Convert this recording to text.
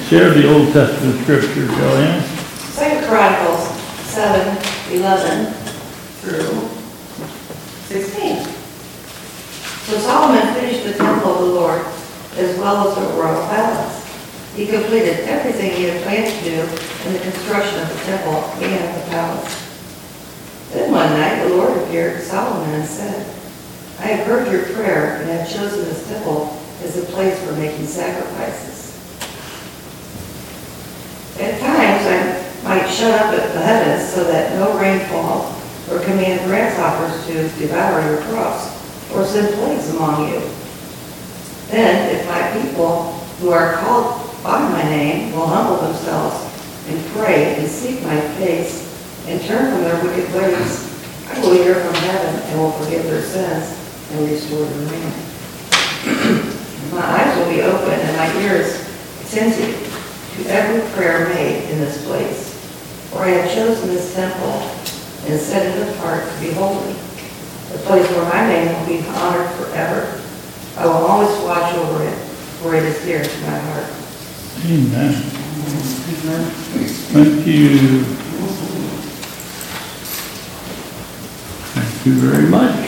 Share the Old Testament scripture, Joanne. 2 Chronicles 7:11 through 16. So Solomon finished the temple of the Lord as well as the royal palace. He completed everything he had planned to do in the construction of the temple and the palace. Then one night the Lord appeared to Solomon and said, I have heard your prayer and have chosen this temple as a place for making sacrifices. At times I might shut up at the heavens so that no rain fall, or command grasshoppers to devour your crops, or send plagues among you. Then, if my people who are called by my name will humble themselves and pray and seek my face and turn from their wicked ways, I will hear from heaven and will forgive their sins and restore their land. My eyes will be open and my ears attentive to every prayer made in this place. For I have chosen this temple and set it apart to be holy, the place where my name will be honored forever. I will always watch over it, for it is dear to my heart. Amen. Thank you. Thank you very much.